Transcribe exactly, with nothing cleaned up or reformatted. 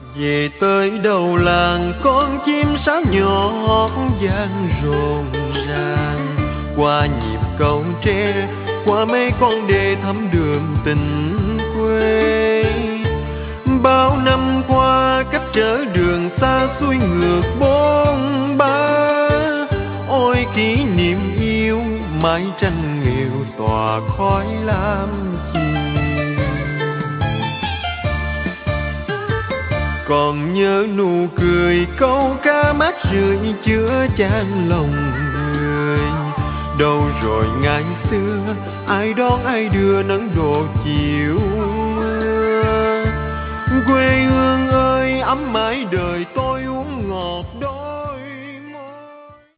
Về tới đầu làng con chim sáo nhỏ vang rộn ràng, qua nhịp cầu tre, qua mấy con đê thắm đường tình quê. Bao năm qua cách trở đường xa xuôi ngược bốn ba, ôi kỷ niệm yêu mái tranh nghèo tỏa khói lam chìm. Còn nhớ nụ cười câu ca mát rượi chứa chan lòng người. Đâu rồi ngày xưa ai đón ai đưa nắng đổ chiều mưa. Quê hương ơi ấm mãi đời tôi uống ngọt đôi.